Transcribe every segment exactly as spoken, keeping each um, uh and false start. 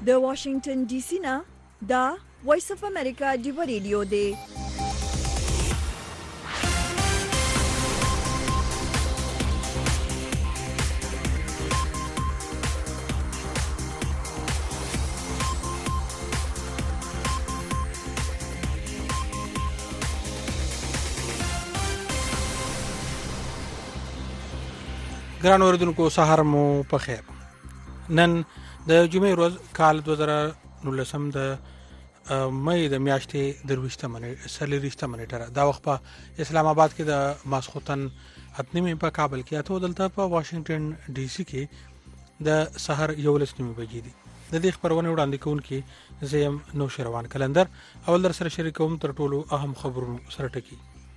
د واشنگټن ډي سي نه دا وایس اف امریکا دی ریډیو دی. ګران اوریدونکو سهار مو په خیر. نن د جمعې ورځ کال دوه زره نولسم د مې د میاشتې درویشتمه څلورویشتمه نیټه دا وخت په اسلام آباد کې د ماسخوتن اتنیمې په کابل کې اته دلته په واشنگټن ډي سي کې د سحر یولس نیمه بجې دي. د دې خبرونه وړاندې کوونکي زیم نو شروان کلندر اول در سره شریکوم تر ټولو اهم خبرونو سره ټکی.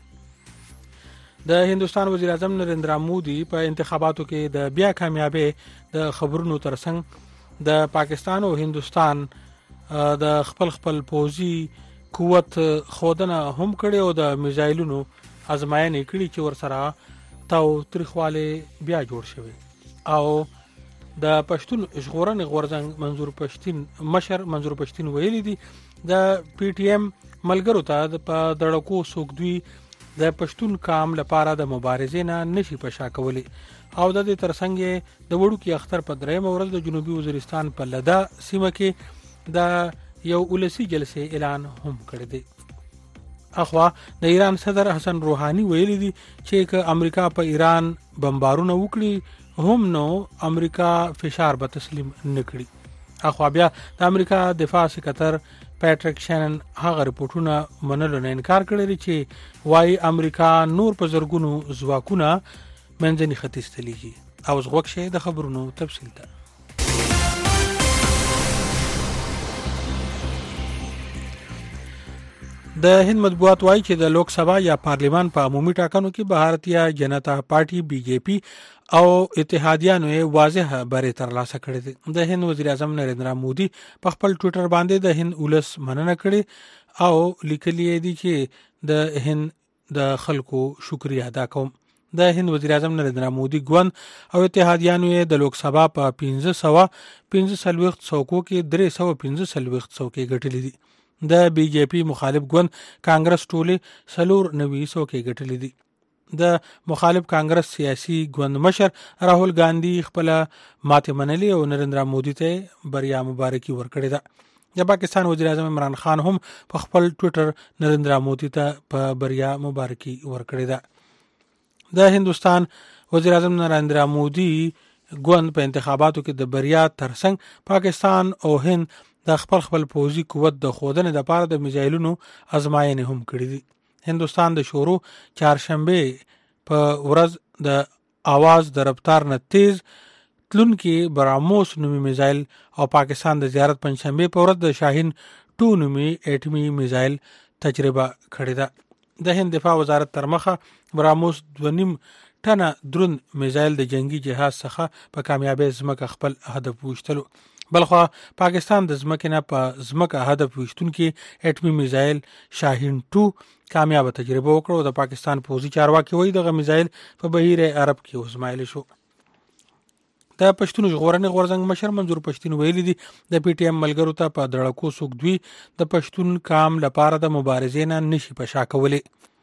د هندستان وزیر اعظم نریندرا مودي په انتخاباتو کې د بیا کامیابی د خبرونو ترڅنګ د پاکستان او هندستان د خپل خپل پوځي قوت خودنه هم کړي او د میزایلونو ازمایښت کړي چې ورسره تاو تاریخواله بیا جوړ شوی. او د پښتون ژغورنې غورځنګ منظور پښتين مشر منظور پښتين ویلي دي د پی ټی ایم ملګرو ته په دړکو سوګدوی د پښتون قام لپاره د مبارزې نه نشي پشا کولی او د دې ترڅنګ د وړوکی اختر په درېم ورځ د جنوبي وزیرستان په لدا سیمه کې د یو ولسی جلسې اعلان هم کړی دی. اخوا د ایران صدر حسن روحاني ویلي دي چې ک امریکا په ایران بمبارونه وکړي هم نو امریکا فشار به تسلیم نکړي. اخوا بیا د امریکا دفاع سکرټر پیټریک شینن هغه رپورټونه منلو نه انکار کړی چې وايي امریکا نور په زرګونو ځواکونه منځني ختیځ ته لیږي. او زغوک شه د خبرونو تفصیل ته. د هند مطبوعات وايي چې د لوک سبا یا پارلیمان په عمومي ټاکنو کې بھارتیا جنتا پارټي بی جے پی او اتحادیانو واضح بری ترلاسه کړی دی. د هند وزیر اعظم نریندرا مودي په خپل ټوئیټر باندې د هند ولس مننه کړې او لیکلي دي چې د هند د خلکو شکریا ادا کوم. د هند وزیر اعظم نریندرا مودي ګوند او اتحادیانو د لوک سبا په پنځه سوه پنځه سلويخت څوکو کې درې سوه پنځه سلويخت څوکې ګټلې دي. د بی جے پی مخالف ګوند کانګرس ټولې سلور نوي څوکې ګټلې دي. د مخالف کانګرس سیاسي ګوند مشر راهول ګاندھی خپل ماته منلي او نریندرا مودي ته بریا مبارکي ورکړې ده. د پاکستان وزیر اعظم عمران خان هم په خپل ټوئیټر نریندرا مودي ته په بریا مبارکي ورکړې ده. د هندستان وزیر اعظم نریندرا مودي ګوند په انتخاباتو کې د بریا ترڅنګ پاکستان او هند د خپل خپل پوځي قوت د خودنې د پاره د میزایلونو ازمایښت هم کړی دي. هندستان د شورو چهارشنبه په ورځ د आवाज د رفتار نه تیز تلونکي براموس نومي میزایل او پاکستان د زیارت پنځشنبه په ورځ د شاهین ټو نومي اټمي میزایل تجربه کړی ده. د هند دفاع وزارت تر مخه براموس دوه نیم ټنه درون میزایل د جنگي جهاز څخه په کامیابی ځمکه خپل هدف وشتلو. بلخوا پاکستان د ځمکې نه په ځمکه هدف وشتونکي اټمي میزایل شاهین ټو کامیاب تجربه وکړه او د پاکستان پوځي چارواکي وایي دغه میزایل په بهیر عرب کې وزمایل شو. د پښتون ژغورنې غورځنګ مشر منظور پښتين ویلي دي د پی ټی ایم ملګرو ته په دړکو سوګدوی د پښتون قام لپاره د مبارزې نه نشي پشا کولی.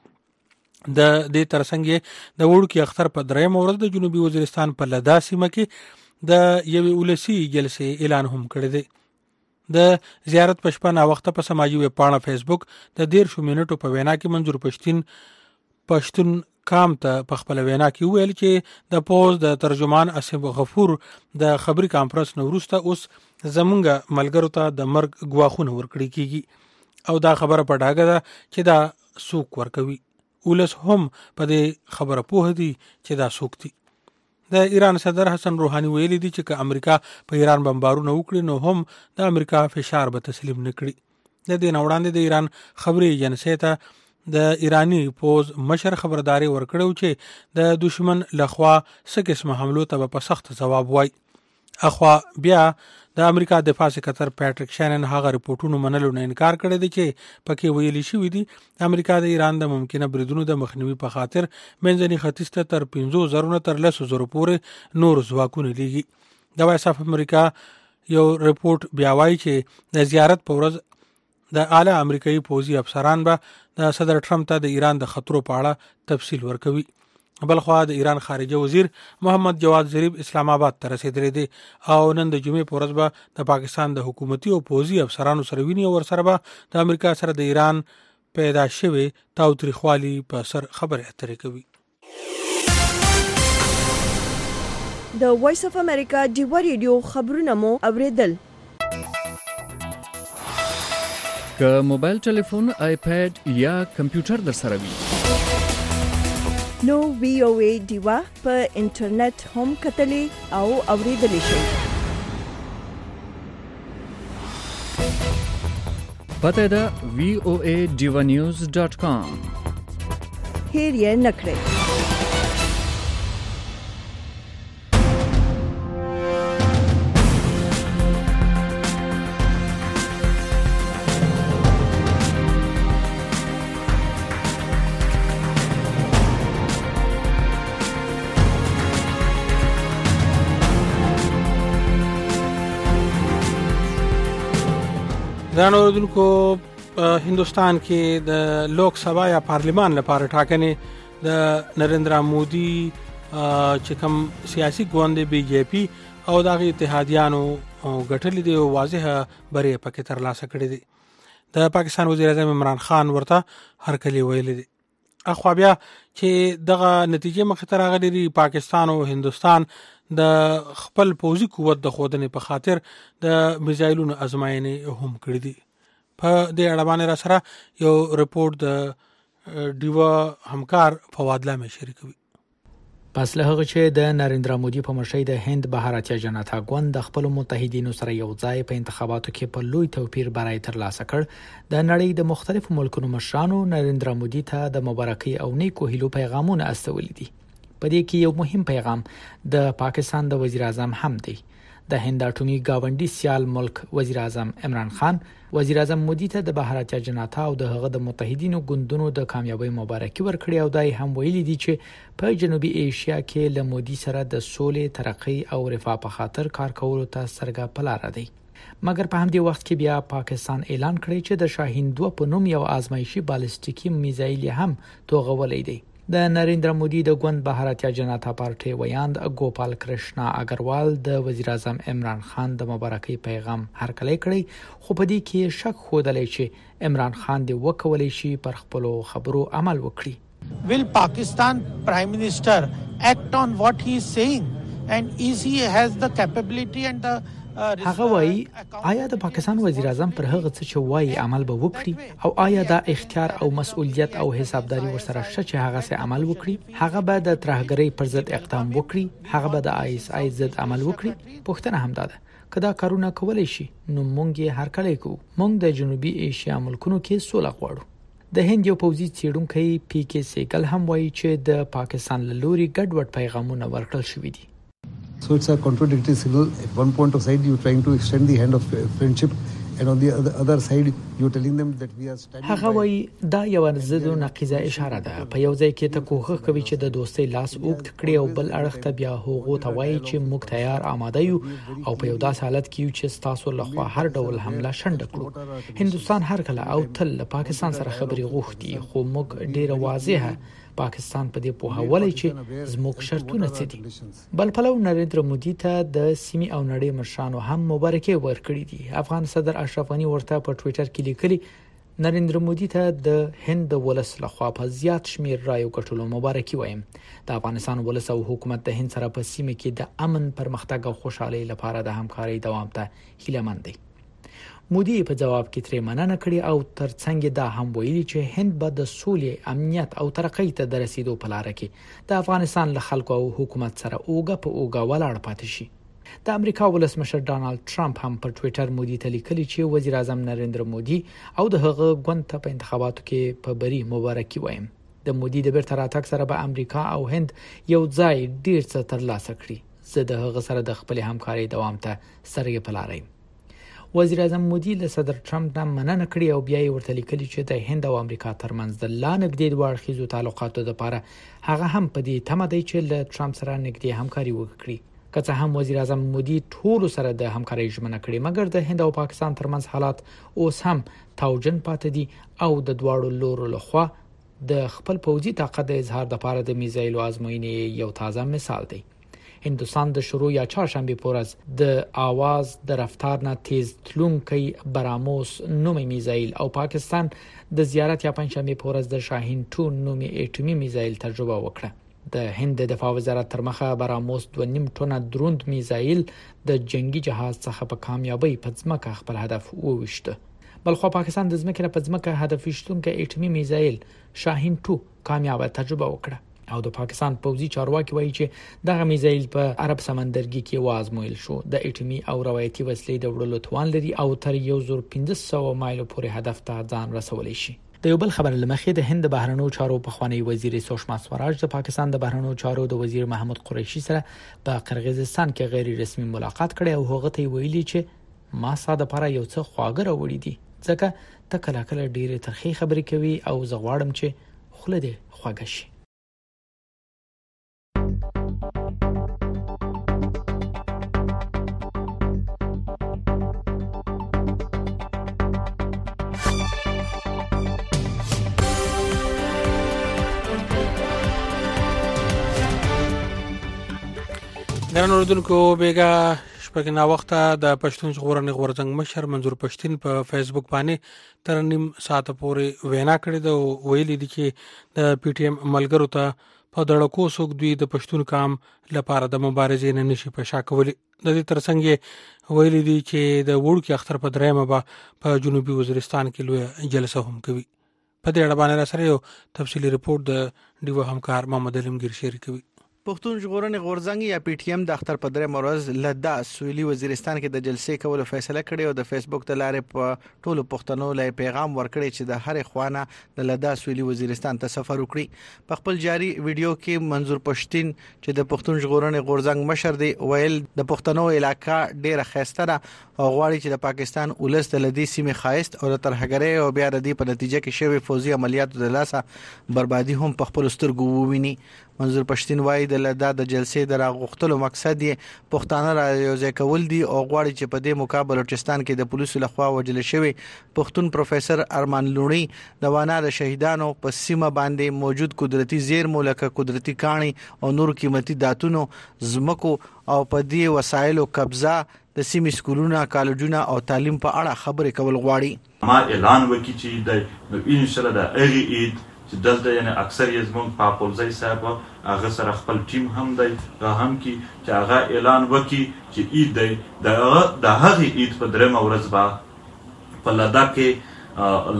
د دې ترڅنګ د وړوکی اختر په درېم ورځ د جنوبي وزیرستان په لدا سیمه کې د یوې ولسی جلسې اعلان هم کړی دی. د زیارت په شپه نا وخت په سماجی ویب پاڼه فیسبوک د ډیر شو منټو په وینا کې منظور پښتين پښتون قام ته په خپل وینا کې ویل چې د پوز د ترجمان اسب غفور د خبري کانفرنس نو وروسته اوس زمونږ ملګرو ته د مرګ غواخونه ورکړي کیږي او دا خبره په ډاګه ده چې دا سوق ورکوي. ولس هم په دې خبره پوه دي چې دا سوق دي. د ایران صدر حسن روحاني ویلي دي چې که امریکا په ایران بمبارونه وکړي نو هم د امریکا فشار به تسلیم نکړي. د دې وړاندې د ایران خبري ایجنسی ته د ایرانی پوز مشر خبرداري ورکړو چې د دشمن لخوا څه قسم حملو ته په سخت جواب وای. اخوا بیا د امریکا دفاع سکرټر پیټریک شینن هغه رپورټونو منلو نه انکار کړی دی چې پکې ویلي شوی دی امریکا د ایران د ممکنه بریدونو د مخنیوي په خاطر منځني ختیځ ته تر پنځه زره نه تر لس زره پورې نور ځواکونه لیږي. د وایس اف امریکا یو رپورټ بیا وایي چې د زیارت په ورځ د اعلی امریکایي پوځي افسران به د صدر ټرمپ ته د ایران د خطرو په اړه تفصیل ورکوي. بلخوا د ایران خارجه وزیر محمد جواد ظریف اسلام آباد ته رسیدلی دی او نن د جمعې په ورځ به د پاکستان د حکومتي او پوځي افسرانو سره ویني او ورسره به د امریکا سره د ایران پیدا شوی تاوتریخوالي په سر خبرې اترې کوي. د وایس اف امریکا ډیوا ریډیو خبرونه مو اوریدل. که موبایل ټلیفون، آیپاد یا کمپیوټر در سره وي نو وی او ای ډیوا په انټرنیټ هم کتلی او اوریدلی شئ. پته ده وی او ای ډیوا نیوز ډاٹ کام. هیر یې نکړئ. ځان اوریدونکو، هندوستان کې د لوک سبا یا پارلیمان لپاره ټاکنې د نریندرا مودي چې کوم سیاسي ګوند بی جے پی او دغه اتحادیانو ګټلې دي او واضحه بری پکې ترلاسه کړې دي. د پاکستان وزیر اعظم عمران خان ورته هرکلی ویل دي. اخو بیا چې دغه نتیجې مخ ته راغلي دي، پاکستان او هندوستان د خپل پوځي قوت د خودنې په خاطر د میزایلونو ازمایښتونه هم کړې دي. په دې اړه باندې را سره یو رپورټ د ډیوا همکار فواد لامه شریکوي. پس له هغه چې د نریندرا مودي په مشرۍ د هند بهارتیا جنتا ګوند د خپل متحدینو سره یو ځای په انتخاباتو کې په لوی توپیر برای ترلاسه کړ، د نړۍ د مختلفو ملکونو مشرانو نریندرا مودي ته د مبارکۍ او نیکو هیلو پیغامونه استولي دي. په دې کې یو مهم پیغام د پاکستان د وزیر اعظم هم دی. د هند اټومي گاونډي سیال ملک وزیر اعظم عمران خان وزیر اعظم مودي ته د بهارتیا جنتا او د هغه د متحدینو ګوندونو د کامیابی مبارکي ورکړي او دای هم ویلي دي چې په جنوبي ایشیا کې له مودي سره د سولې، ترقۍ او رفاه په خاطر کار کولو ته سرګه پلار دی. مګر په همدې وخت کې بیا پاکستان اعلان کړی چې د شاهین دوه په نوم یو آزمایشي بالستیکي میزایل هم توغولې دی. د نریندرا مودي د ګوند بهارتیا جنتا پارټي ویاند ګوپال کرشنا اگروال د وزیر اعظم عمران خان د مبارکۍ پیغام هرکلی کړی، خو په دې کې شک ښودلی چې عمران خان د وکولای شي پر خپلو خبرو عمل وکړي. Will Pakistan Prime Minister act on what he is saying and is he has the capability and the هغه وایي آیا د پاکستان وزیر اعظم پر هغه څه چې وایي عمل به وکړي او آیا دا اختیار او مسؤلیت او حسابداري ورسره شته چې هغه سه عمل وکړي؟ هغه به د ترهګرۍ پر ضد اقدام وکړي؟ هغه به د آی اس آی ضد عمل وکړي؟ پوښتنه هم ده کدا کارونه کولای شي نو مونږ یې هر کله کوو. مونږ د جنوبي ایشیا ملکونو کې سوله غواړو. د هند یو پوځي څېړونکی پی کې سیګل هم وایي چې د پاکستان له لوري ګډوډ پیغامونه ورکړل شوي دي. So it's a contradictory signal. At one point of side, you're trying to extend the hand of friendship, and on the other, other side, you're telling them that we are standing. هغه وایي دا یو ضد او نقیضه اشاره ده. په یو ځای کې ته کوښښ کوي چې د دوستۍ لاس اوږد کړي او بل اړخ ته بیا هغو ته وایي چې موږ تیار آماده یو او په یو داسې حالت کې یو چې تاسو له خوا هر ډول حمله شنډ کړو. هندوستان هر کله او تل پاکستان سره خبرې غوښتي، خو موږ ډیره واضحه پاکستان په دې پوهولای چې زموږ شرطونه څه دي. بل پلو نریندرا مودي ته د سیمې او نړۍ مشرانو هم مبارکي ورکړي دي. افغان صدر اشرف غنی ورته په ټوئیټر کې لیکلي نریندرا مودي ته د هند د ولس لخوا په زیات شمیر رایو ګټلو مبارکي وایم. د افغانستان ولس او حکومت د هند سره په سیمه کې د امن، پرمختګ او خوشحالۍ لپاره د همکارۍ دوام ته هیله مند دي. مودي په جواب کې ترې مننه کړې او ترڅنګ دا هم ویلي چې هند به د سولې، امنیت او ترقۍ ته د رسیدو په لار کې د افغانستان له خلکو او حکومت سره اوګه په اوګه ولاړ پاتې شي. د امریکا ولسمشر ډانلډ ټرمپ هم په ټوئیټر مودي ته لیکلي چې وزیر اعظم نریندرا مودي او د هغه ګوند ته په انتخاباتو کې په بری مبارکي وایم. د مودي د بیرته راتګ سره به امریکا او هند یو ځای ډیر څه ترلاسه کړي. زه د هغه سره د خپل همکارۍ دوام ته سرې په لار یم. وزیر اعظم مودي له صدر ټرمپ نه مننه کړې او بیا یې ورته لیکلي چې د هند او امریکا ترمنځ د لا نږدې دوه اړخیزو تعلقاتو لپاره هغه هم په دې تمه دی چې له ټرمپ سره نږدې همکاري وکړي. که څه هم وزیر اعظم مودي ټول سره د همکارۍ ژمنه کړې، مګر د هند او پاکستان ترمنځ حالات اوس هم توجن پاتې دي او د دواړو لورو لخوا د خپل پوځي طاقت د اظهار لپاره د میزایل ازموینې یو تازه مثال دی. هندوستان د شروع یا چهارشنبه پورز د आवाज د رفتار نه تیز تلونکي براموس نومي میزایل او پاکستان د زیارت یا پنځشنبه پورز د شاهین ټو نومي اټومي میزایل تجربه وکړه. د هند د دفاع وزارت تر مخه براموس دوه نیم ټنه دروند میزایل د جنگي جهاز څخه په کامیابی په ځمکه خپل هدف وويشته. بلخو پاکستان د ځمکې په ځمکه هدف وشتونکو اټومي میزایل شاهین ټو کامیابه تجربه وکړه او د پاکستان پوځي چارواکي وایي چې دغه میزایل په عرب سمندرګي کې وازمویل شو. د اټومي او روایتي وسلې د وړلو توان لري او تر یو زر پنځه سوه مایلو پورې هدف ته ځان رسولی شي. د یو بل خبر لمخې د هند بهرنیو چارو پخوانی وزیر سوشما سوراج د پاکستان د بهرنیو چارو د وزیر محمود قریشي سره په قرغیزستان کې غیر رسمي ملاقات کړي او هغه ته ویلي چې ما ساده لپاره یو څه خواږه راوړي دي، ځکه ته کله کله ډېرې ترخې خبرې کوي او زه غواړم چې خوله دې خوږه شي. ګران اوریدونکو، بیګا شپږ نه وخته د پښتون ژغورنې غورځنګ مشر منظور پښتين په فیسبوک باندې تر نیم ساعت پورې وینا کړې ده او ویلي دي چې د پی ټی ایم ملګرو ته په دړکو څوک دوی د پښتون کام لپاره د مبارزې نه نشي په شا کولی. د دې ترڅنګ ویلي دي چې د وړوکی اختر په درېمه به په جنوبي وزیرستان کې لوی جلسه هم کوي. په دې اړه باندې سره یو تفصیلی رپورت د ډیو همکار محمد علمگیر شریکوي. پښتون ژغورنې غورځنګ یا پی ټی ایم د اختر په درې مرز لدا سویلي وزیرستان کې د جلسې کولو فیصله کړې او د فیسبوک د لارې په ټولو پښتنو لای پیغام ورکړی چې د هرې خوانه د لدا سویلي وزیرستان ته سفر وکړي. په خپل جاری ویډیو کې منظور پښتين چې د پښتون ژغورنې غورځنګ مشر دی ویل د پښتنو علاقہ ډیره خسته ده او غواړي چې د پاکستان ولس د لدی سیمه خایست او د ترهګرۍ او بیا د دې په نتیجه کې شوی فوزي عملیاتو د لاسه بربادي هم په خپل سترګو وویني. منظور پښتين وایي د لدا د جلسې د راغښتلو مقصد یې پښتانه را یوځای کول دي او غواړي چې په دې موقع بلوچستان کې د پولیسو لخوا وژل شوی پښتون پروفیسور ارمان لونی د وانا د شهیدانو په سیمه باندې موجود قدرتي زیرمو لکه قدرتي کاڼي او نور قیمتي داتونو زمکو او په دې وسایلو قبضه د سیمې سکولونه کالجونه او تعلیم په اړه خبرې کول غواړي. ما اعلان وکړي چې د ان شاء الله د اغي عید چې دلته یعنی اکثر یې زمونږ په پولځي صاحب هغه سره خپل ټیم هم دی هغه هم کی چې هغه اعلان وکړي چې عید دی د د هغه عید په درېمه ورځ به په لدا کې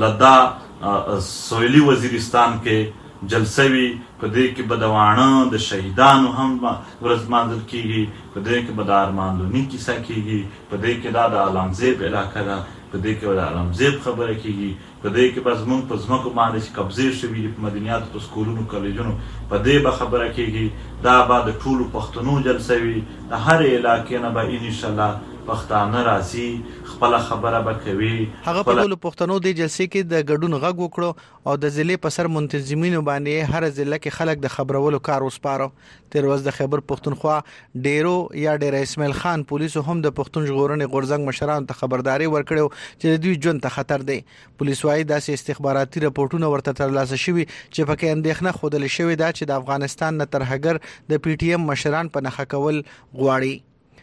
لدا سویلي وزیرستان کې جلسه وی په دې کې بدوانه د شهیدانو هم ورځ مانځل کیږي، په دې کې به د ارمان لونی کیسه کیږي، په دې کې دا د علامزیب علاقه ده، په دې کې د علامزیب خبره کیږي، په دې کې به زمونږ په ځمکو باندې چې قبضې شوي دي په مدنیاتو په سکولونو کالجونو په دې به خبره کیږي. دا به د ټولو پښتنو جلسه وي، د هرې علاقې نه به انشاءالله پښتانه راځي خپل خبره به کوي. هغه په ټولو پښتنو د جلسې کې د ګډون غږ وکړو او د ضلع په سر منتظمینو باندې هر ضلع کې خلک د خبرولو کار وسپارو. تیر ورځ د خیبر پښتونخوا ډیرو یا ډیر اسماعیل خان پولیسو هم د پښتون ژغورنې غورځنګ مشرانو ته خبرداري ورکړو چې د دوی ژوند ته خطر دی. پولیس وايي داسې استخباراتي راپورټونه ورته ترلاسه شوي چې پکې اندېښنه خوده شوې ده چې د افغانستان نه ترهګر د پی ټی ایم مشران په نخښه کول غواړي.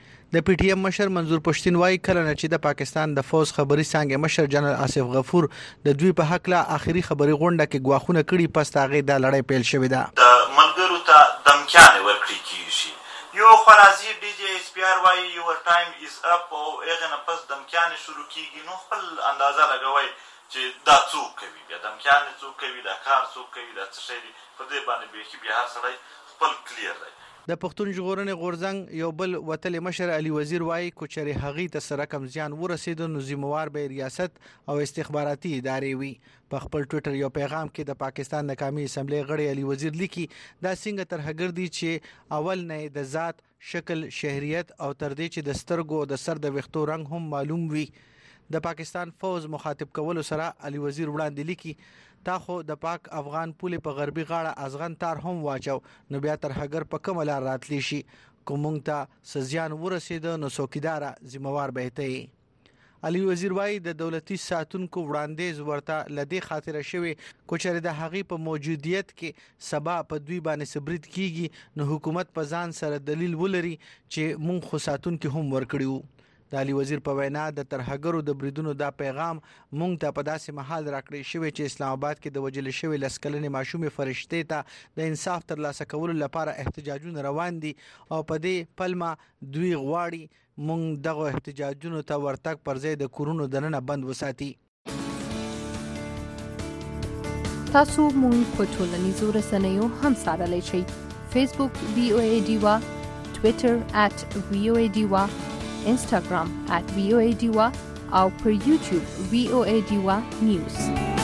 د پی ټی ایم مشر منظور پښتين وايي کله چې د پاکستان د فوج خبري څنګه مشر جنرال آصف غفور د دوی په حق لا اخري خبري غونډه کې غواخونه کړي پس تاغه د لړۍ پیل شوې ده. د ملګرو ته دمکیان ورکړي کیږي یو خرازي ډي جی اس پی ار وايي یور ټایم از اپ او هغه نه پس دمکیان شروع کیږي. نو خپل اندازه لګوي چې دا څوک کوي، بیا دمکیان څوک کوي، دا کار څوک کوي، دا څه شي په دې باندې به بیا هر سړی خپل کلیر دی. د پښتون ژغورنې غورځنګ یو بل وتل مشر علي وزیر وايي کوچري هغي ته سره کم زیان ورسېد نو ذمہوار به ریاست او استخباراتي ادارې وي. په خپل ټوئیټر یو پیغام کې د پاکستان د قومي اسمبلی غړي علي وزیر لیکي دا څنګه ترهګر دي چې اول نه د ذات شکل شهریت او تر دې چې د سترګو د سر د وختو رنگ هم معلوم وي. د پاکستان فوج مخاطب کولو سره علي وزیر وړاندې لیکي تا خو د پاک افغان پولې په غربي غاړه ازغن تار هم واچو نو بیا ترهګر په کوم لار راتلی شي. کومنګ ته سزيان ورسید نو څوکیدار ذمہوار به ته علي وزیر وايي د دولتي ساتونکو وړاندیز ورته لدی خاطر شوی کوچره د هغې په موجودیت کې سبا په دوی باندې سبرید کیږي نو حکومت په ځان سره دلیل ولري چې مونږ خو ساتونکو هم ورکړیو د علي وزیر په وینا د ترهګرو د بریدونو دا پیغام مونږ ته په داسې محل راکړی شوی چې اسلام آباد کې د وجل شوی لسکلنې ماشومې فرشتې ته د انصاف ترلاسه کولو لپاره احتجاجونه روان دي او په دې پلمه دوی غواړي مونږ دغه احتجاجونو ته ورتګ پر ځای د کورونو دننه بند وساتي تاسو مونږ په ټولنیزو رسنیو هم سره شئ فیسبوک وی او ای ډیوا ټوئیټر at وی او ای ډیوا انستګرام at وی او ای ډیوا او پر یوټیوب وی او ای ډیوا نیوز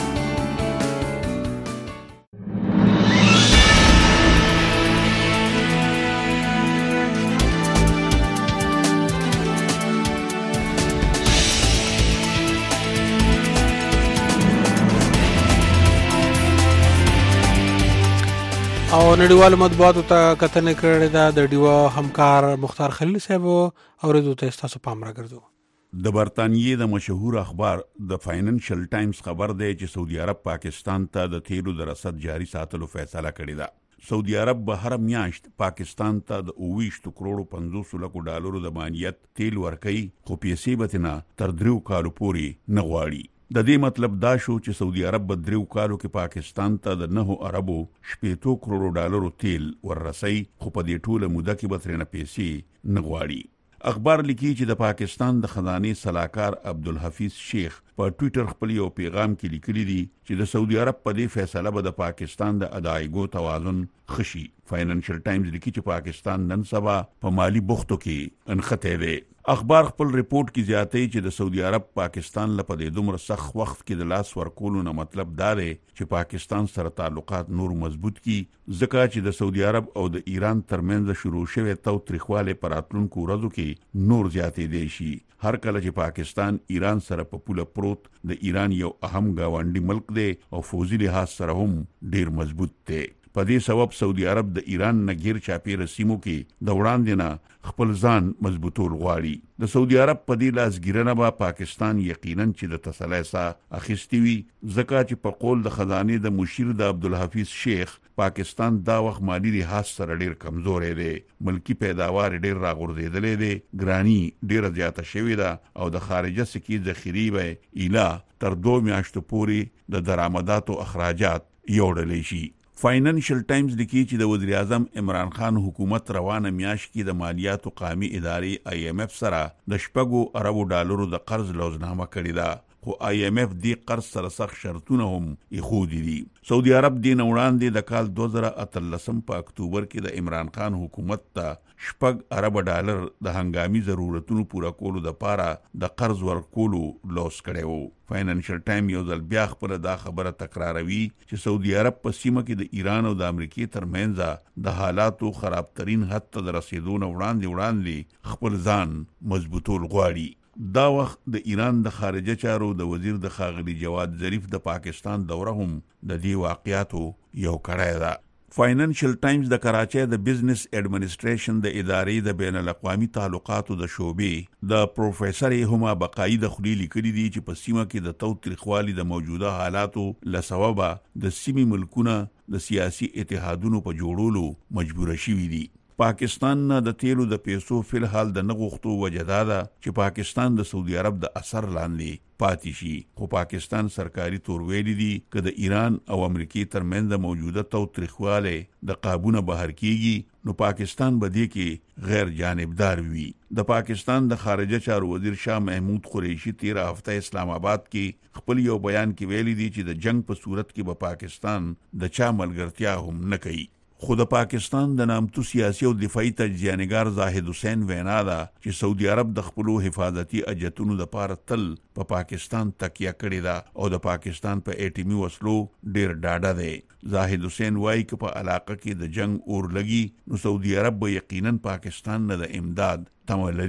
او نړیوال مطبوعاتو ته کتنه کړې ده د ډیوا همکار مختار خلیل صاحب اوریدو ته تاسو پام راګرځو د برتانیې د مشهور اخبار د فاینانشل ټایمز خبر دی چې سعودي عرب پاکستان ته د تیلو د رصد جاري ساتلو فیصله کړې ده سعودي عرب به هر میاشت پاکستان ته د اوویشت کروڑو پنځوس لکو ډالرو د مالیت تیل ورکوي خو پیسې به تنه تر دریو کالو پورې نه غواړي د دې مطلب دا شو چې سعودي عرب به دریو کالو کې پاکستان ته د نهو اربو شپېتو کروڑو ډالرو تیل وررسي خو په دې ټوله موده کې به ترېنه پیسې نه غواړي اخبار لیکي چې د پاکستان د خزانې سلاکار عبدالحفیظ شیخ په ټوئیټر خپل یو پیغام کې لیکلي دي چې د سعودي عرب په دې فیصله به د پاکستان د ادایګو توازن خشي فاینانشل ټایمز لیکي چې پاکستان نن سبا په مالی بوختو کې انخته دی اخبار خپل ریپورت کې زیاتې چې د سعودي عرب پاکستان لپاره د دومره سخت وخت کې د لاس ورکولو نه مطلب دا دی چې پاکستان سره تعلقات نور مضبوط کی ځکه چې د سعودي عرب او د ایران ترمنځ شروع شوی توتریخواله پراتلونکو ورځو کې نور زیاتې دی شي هر کله چې پاکستان ایران سره په پوله پروت د ایران یو اهم گاونډي ملک دی او فوزي لحاظ سره هم ډیر مضبوط دی په دې سبب سعودي عرب د ایران نه غیر چاپیره سیمو کې د وړاندې نه خپل ځان مضبوطول غواړي د سعودي عرب په دې لاسګیرنه به پاکستان یقینا چې د تسلیسا اخیستی وي ځکه چې په قول د خزانه د مشیر د عبدالحفیظ شیخ پاکستان دا وخت مالی لحاظ سره ډیر کمزورې دی ملکی پیداوار ډیر راغورځېدلې دی ګرانی ډیر زیاته شوې ده او د خارجه سکی ذخیرې به اله تر دوه میاشتو پورې د درآمداتو اخراجات یوړلې شي فاینانشل ټایمز لیکي چې د وزیر اعظم عمران خان حکومت روانه میاشت کې د مالیاتو قومي ادارې آی ایم ایف سره د شپږو اربو ډالرو د قرض لوزنامه کړې ده خو آی ایم ایف دی قرض سره سخت شرطونه هم ایښودي دي سعودي عرب دین وړاندې د کال دوه زره اتلسم په اکتوبر کې د عمران خان حکومت ته شپږ ارب ډالر د هنګامي ضرورتونو پوره کولو لپاره د قرض ورکولو لوس کړو فاینانشل ټایم یو ځل بیا خپل دا خبره تکراروي چې سعودي عرب په سیمه کې د ایران او د امریکای ترمنځ د حالاتو خرابترین حد ته د رسیدو نه وړاندې وړاندې خپل ځان مضبوطول غواړي دا وخت د ایران د خارجه چارو د وزیر د ښاغلي جواد ظریف د پاکستان دوره هم د دې واقعاتو یو کړای ده فاینانشل ټایمز د کراچۍ د بزنس اډمنسټریشن د ادارې د بین الاقوامي تعلقاتو د شعبې د پروفیسور هما بقایی د خلیل لیکلي دي چې په سیمه کې د توتریخوالي د موجوده حالاتو لسببه د سیمې ملکونه د سیاسي اتحادونو په جوړولو مجبور شوي دي پاکستان نه د تیلو د پیسو فل حال د نغښتو وجدا ده چې پاکستان د سعودي عرب د اثر لاندې پاتې شي خو پاکستان سرکاري تور ویلي دي چې د ایران او امریکای ترمنځ موجوده توتریخواله د قابونه بهر کیږي نو پاکستان به دې کې غیر جانبدار وي د پاکستان د خارجه چارو وزیر شاه محمود قریشي تیر هفته اسلام آباد کې خپل یو بیان کې ویلي دي چې د جنگ په صورت کې به پاکستان د چا ملګرتیا هم نه کوي خو د پاکستان د نامتو سیاسي او دفاعي تجزیه‌نګار زاهد حسین وینا ده چې سعودي عرب د خپل حفاظتي اجتونو لپاره تل په پا پاکستان تکیه کړې ده او د پاکستان په ایټمی وسلو ډیر ډاډه دی زاهد حسین وایي چې په علاقه کې د جنگ اور لګي نو سعودي عرب به یقینا پاکستان نه د امداد تمه لري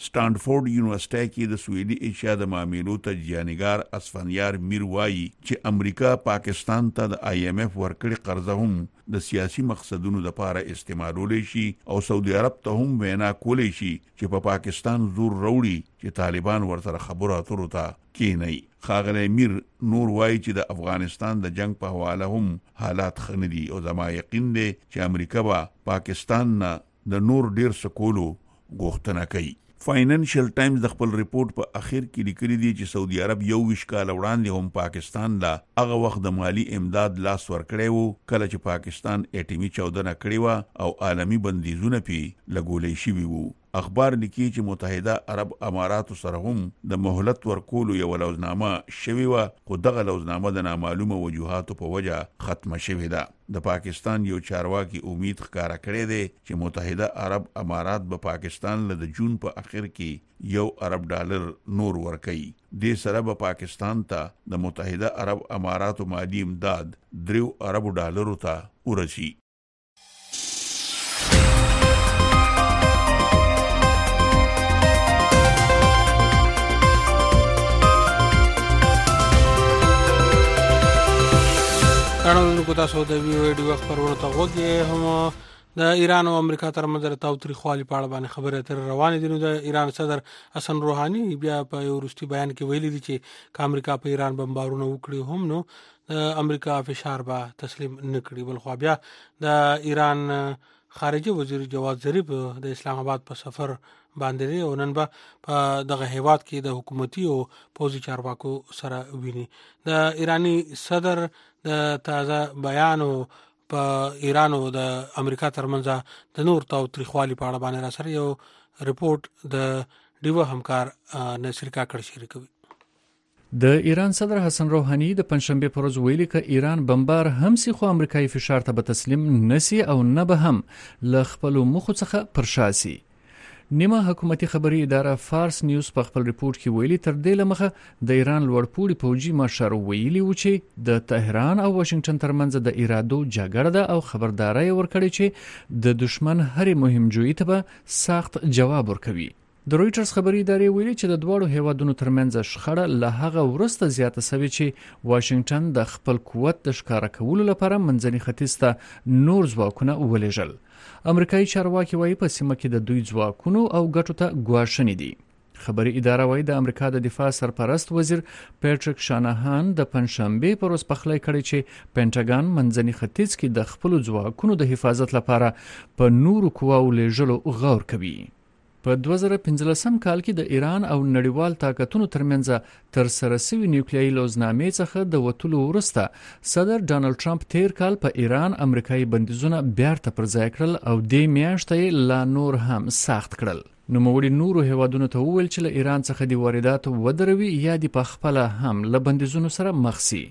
سټانفورد یونیورسيټي کې د سویلي ایشیا د معاملو تجزیه‌نګار اسفندیار میر وایي چې امریکا پاکستان ته د آی ایم ایف ورکړې قرضه هم د سیاسي مقصدونو لپاره استعمالولای شي او سعودي عرب ته هم وینا کولای شي چې په پا پاکستان زور وروړي چې طالبان ورسره خبرو اترو ته کینی. خاغلی میر نور وایي چې د افغانستان د جنگ په حواله هم حالات خندي او زما یقین دی چې امریکا به پاکستان نه د نور ډیر سکولو غوښتنه کوي. فاینانشل ټایمز د خپل ریپورت په اخر کې لیکلي دی چې سعودي عرب یو ویش کال وړاندې هم پاکستان لا هغه وخت د مالی امداد لاس ورکړی وو کله چې پاکستان اټیمي چودنه کړې و او عالمی بندیزونه پی لګولې شوي وو. اخبار لیکي چې متحده عرب اماراتو سره هم د مهلت ورکولو یو لوزنامه شوی و خو دغه لوزنامه د نامعلومه وجوهاتو په وجه ختمه شوې ده. د پاکستان یو چارواکي امید ښکارا کړی دی چې متحده عرب امارات به پاکستان له د جون په اخر کې یو ارب ډالر نور ورکړي. د سره به پاکستان ته د متحده عرب اماراتو مالی امداد دریو ارب ډالرو ته ورسي. قانون کو تاسو د ویو ډیو خبرونه ته وګورئ. هم د ایران او امریکا ترمنځ د تاوتریخوالي په اړه باندې خبره تر روانې دي. نو د ایران صدر حسن روحاني بیا په یو وروستي بیان کې ویلي دي چې که امریکا په ایران بمبارونه وکړي هم نو د امریکا فشار به تسلیم نه کړي. بل خو بیا د ایران خارجه وزیر جواد ظریف د اسلام آباد په سفر باندې دی او نن به په دغه هیواد کې د حکومتي او پوځي چارواکو سره ویني. د ایرانی صدر د تازه بیان په ایران او د امریکا ترمنځ د نور تاوتریخوالي په اړه باندې را سره یو ریپورت د ډیو همکار نصیر کاکړ شریکوي. د ایران صدر حسن روحانی د پنځشنبه پر ورځ ویلي ک ایران بمبار هم سي خو امریکایي فشار ته به تسلیم نسی او نه به هم ل خپل مخ څخه پرشاسي. نیمه حکومتي خبري اداره فارس نیوز په خپل ریپورت کې ویلي تر دې لمخه د ایران لوړپوړي پوجي مشر ویلي و چې د تهران او واشنگټن ترمنځ د ایرادو جګړه ده او خبرداري ورکړي چې د دشمن هرې مهمجویي ته به سخت جواب ورکوي. د رويټرز خبري ادارې ویلي چې د دوړو هیوادونو ترمنځ شخړه له هغه ورسته زیاته سوي چې واشنگټن د خپل قوت د ښکارا کولو لپاره منځني ختیځ ته نور ځواکونه ولېږل. امریکایي چارواکي وايي په سیمه کې د دوی ځواکونو او ګټو ته ګواښنې دي. خبري اداره وايي د امریکا د دفاع سرپرست وزیر پیټریک شانهان د پنځشنبه پر ورځ پخلی کړی چې پینټاګان منځني ختیځ کې د خپل ځواکونو د حفاظت لپاره په نورو قواو لېږلو غور کوي. په دوه زره پنځلسم کال کې د ایران او نړیوال طاقتونو ترمنځ تر سره شوی نیوکلیایي لوزنامې څخه د وټولو وروسته صدر ډانلډ ټرمپ تیر کال په ایران امریکایي بندیزونه بیرته پر ځای کړل او د میاشتې لا نور هم سخت کړل. نو موږ نورو هیوادونو ته وویل چې له ایران څخه د وارداتو ودروي یا د پخپله هم له بندیزونو سره مخ شي.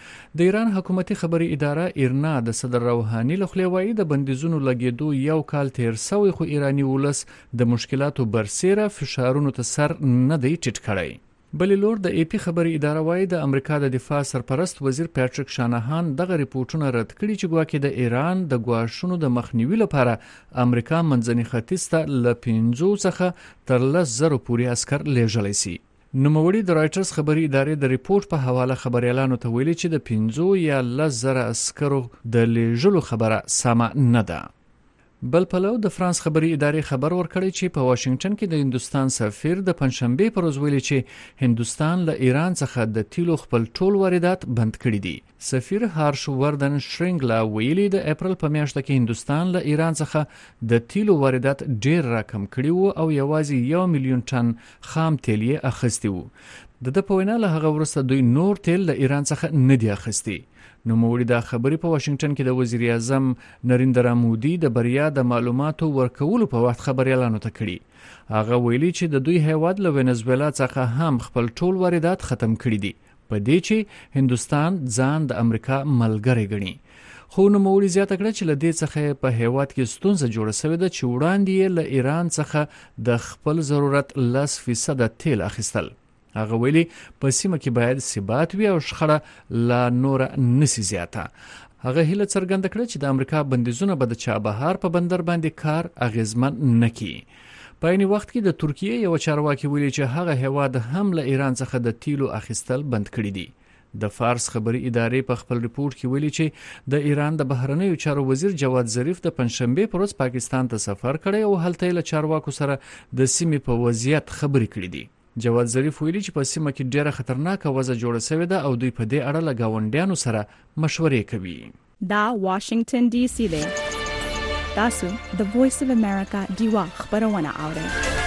د ایران حکومتي خبري اداره ایرنا د صدر روحاني لخوا وایي د بندیزونو لګیدو یو کال تیر سوی خو ایرانی ولس د مشکلاتو برسیره فشارونو ته سر نه دی ټیټ کړی. بل لور د ای پی خبري اداره وایي د امریکا د دفاع سرپرست وزیر پیټریک شانهان دغه ریپورتونه رد کړي چې ګواکې د ایران د ګواښونو د مخنیوي لپاره امریکا منځني ختیځ ته له پنځو څخه تر لس زرو پورې عسكر لېږلی سي. نوموړي د رایټرز خبري ادارې د ریپورت په حواله خبريالانو ته ویلي چې د پنځو یا لس زره عسکرو د لېږلو خبره سمه نه ده. بل پلو د فرانس خبري ادارې خبر ورکړی چې په واشنگټن کې د هندستان سفیر د پنځشنبه پر ورځ ویلي چې هندستان له ایران څخه د تیلو خپل ټول واردات بند کړي دي. سفیر هارش وردن شرینګلا ویلي د اپریل په میاشت کې هندستان له ایران څخه د تیلو واردات ډیر راکم کړي وو او یوازې یو میلیون ټن خام تیل یې اخیستی وو. د د په وینا له هغه وروسته دوی نور تیل له ایران څخه نه دی اخیستی. نو موږ دا خبرې په واشنگټن کې د وزیر اعظم نریندرا مودي د بریا د معلوماتو ورکولو په وخت خبريالانو ته کړي. هغه ویلي چې د دوی هیواد له وینزویلا څخه هم خپل ټول واردات ختم کړي دي په دې چې هندستان ځان د امریکا ملګری ګڼي. خو نو موږ زیاته کړه چې له دې څخه په هیواد کې ستونزه جوړه شوې ده چې وړاندې له ایران څخه د خپل ضرورت لس فیصد تیل اخیستل. هغه ویلي په سیمه کې باید ثبات وي او شخړه لا نور نسی زیاته. هغه هیله څرګنده کړه چې د امریکا بندیزونه به د چابهار په بندر باندې کار اغیزمن نکړي. په عین وخت کې د ترکیه یو چارواکي ویلي چې هغه هیواد هم له ایران څخه د تیلو اخیستل بند کړی دي. د فارس خبري ادارې په خپل ریپورت کې ویلي چې د ایران د بهرنیو چارو وزیر جواد ظریف د پنځشنبه پر ورځ پاکستان ته سفر کړی او هلته له چارواکو سره د سیمې په وضعیت خبرې کړې دي. جواد ظریف ویلي چې په سیمه کې ډیره خطرناکه وضع جوړه شوې ده او دوی په دې اړه له گاونډیانو سره مشورې کوي. دا واشنگټن ډي سي دی. تاسو د وایس اف امریکا دیوا خبرونه اورئ.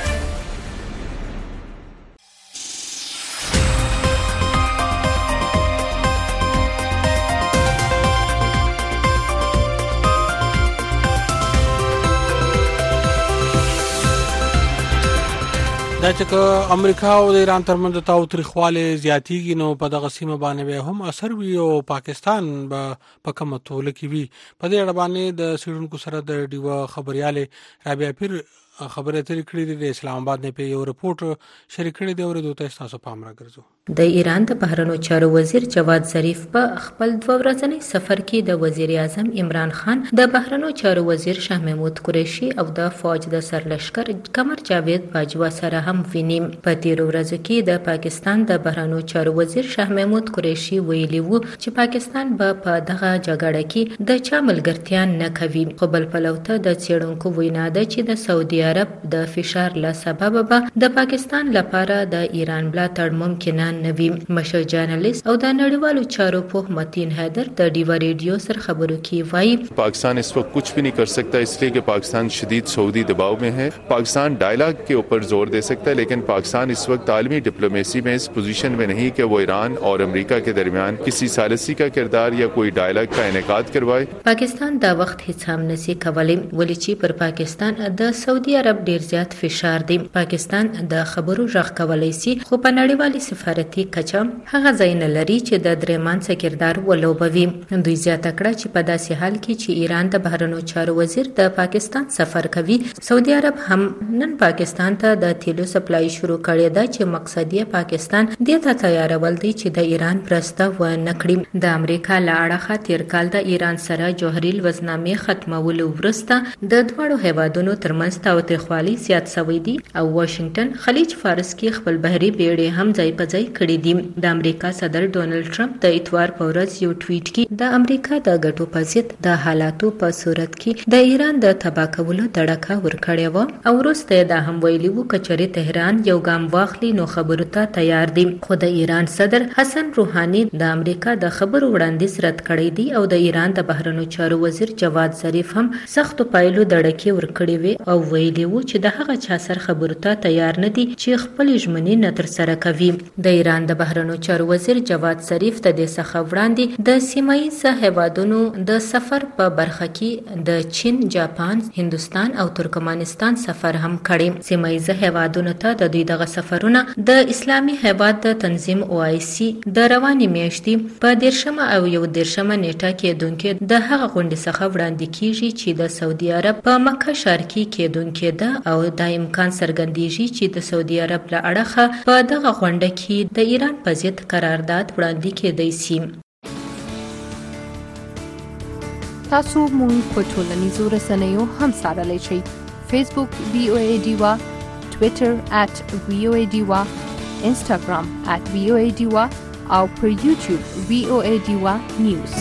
دا چې امریکا او د ایران ترمنځ تاوتریخواله زیاتیږي نو په دغه سیمه باندې هم اثر وی او پاکستان په کومه توګه کې وی په دې اړه باندې د سیډونکو سره د ډیوا خبرياله رابعه پیر خبره ترې کړې د اسلام آباد نه په یو رپورت شریک کړی دی او د تاسو په امر ګرځو. د ایران د بهرنیو چارو وزیر جواد ظریف په خپل دوه ورځنی سفر کې د وزیر اعظم عمران خان، د بهرنیو چارو وزیر شاه محمود قریشي او د فوج د سرلشکر قمر جاوید باجوا سره هم ویني. په تیرو ورځو کې د پاکستان د بهرنیو چارو وزیر شاه محمود قریشي ویلي وو چې پاکستان به په دغه جګړه کې د چا ملګرتیا نه کوي. خو بل پلوته د څېړونکو وینا ده چې د سعودي عرب د فشار له سبب به د پاکستان لپاره د ایران ملاتړ ممکنه نوی. مشر جرنالست او د نړیوالو چارو په متین حیدر د ډیوا ریډیو سره خبرو کې وایي پاکستان اس وقت کچھ بھی نہیں کر سکتا اس لیے کہ پاکستان شدید سعودی دباؤ میں ہے. پاکستان ڈائلاگ کے اوپر زور دے سکتا ہے لیکن پاکستان اس وقت عالمی ڈپلومیسی میں اس پوزیشن میں نہیں کہ وہ ایران اور امریکہ کے درمیان کسی ثالثی کا کردار یا کوئی ډایلاګ کا انعقاد کروائے. پاکستان دا وخت هیڅ هم نشي کولای ولې چې پر پاکستان د سعودي عرب ډیر زیات فشار دی. پاکستان د خبرو ژغ کولای شي خو په نړیوالي سفارتي کچه هغه ځای نه لري چې د درېمان څخه کردار ولوبوي. دوی زیاته کړه چې په داسې حال کې چې ایران د بهرنیو چارو وزیر د پاکستان سفر کوي، سعودي عرب هم نن پاکستان ته د تیلو سپلای شروع کړی دی چې مقصد یې پاکستان دې ته تیارول دی چې د ایران پرسته و نکړي. د امریکا له اړخه تیر کال د ایران سره جوهري لوزنامې ختمولو وروسته د دواړو هیوادونو ترمنځ تاوتریخوالی زیات شوی دی او واشنگټن خلیج فارس کې خپل بحري بیړۍ هم ځای په ځای کړې دي. د امریکا صدر ډونالد ټرمپ د اتوار په ورځ یو ټویټ کې د امریکا د ګټو په ضد د حالاتو په صورت کې د ایران د تباه کولو دړکه ورکړې و او وروسته دا هم ویلي وو کچري تهران یو ګام واخلي نو خبرو ته تیار دي. خو د ایران صدر حسن روحاني د امریکا د خبرو وړاندیز رد کړی دی او د ایران د بهرنیو چارو وزیر جواد ظریف هم سختو پایلو دړکې ورکړې وي او ویلي وو چې د هغه چا سره خبرو ته تیار نه دي چې خپل ژمنې نه تر سره کوي. د ایران د بهرنیو چارو وزیر جواد ظریف ته د څخه وړاندې د سیمایي هیوادونو د سفر په برخه کې د چین، جاپان، هندستان او ترکمنستان سفر هم کړی. سیمایي هیوادونو ته د دوی دغه سفرونه د اسلامي هیواد د تنظیم او آی سی د رواني میاشتې په دیرشمه او یو دیرشمه نیټه کې دونکو د هغه غونډې څخه وړاندې کیږي چې د سعودي عرب په مکه شهر کې کېدونکې ده او د امکان څرګندېږي چې د سعودي عرب له اړخه په دغه غونډه کې د ایران په ضد قرارداد وړاندې کېدای شي. تاسو مونږ په ټولنیزو رسنیو هم څارلی شئ. فیسبوک وی او ای ډیوا، ټویټر ات وی او ای ډیوا، انسټاګرام ات وی او ای ډیوا او پر یوټیوب وی او ای ډیوا نیوز.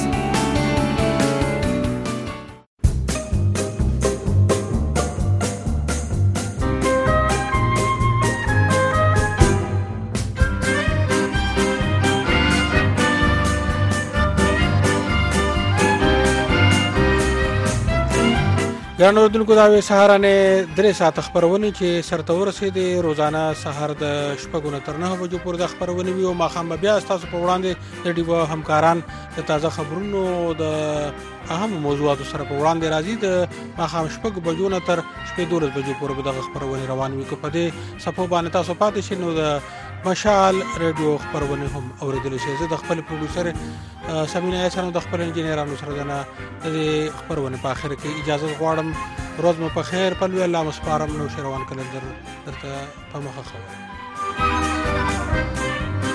ګرانو اوریدونکو دا وې سهارانه درې ساعت خبرونه چې سرته ورسېدې. روزانه سهار د شپږو نه تر نهه بجو پورې د خبرونه وي او ماښام بیا تاسو په وړاندې د ډیوا همکاران د تازه خبرونو د اهم موضوعاتو سره په وړاندې راځي. د ماښام شپږ بجو نه تر شپږ دولس بجو پورې د خبرونه روان وي. په دې صفو باندې تاسو پاتې شئ نو د مشال ریډیو خبرونه هم اوریدل شي. زه د خپل پروډوسر سمینه سره د خپل انجنیرانو سره د دې خبرونه په اخر کې اجازه غواړم. روز مو په خیر په الله مسپارم نو شروان کلندر درته په مخه خو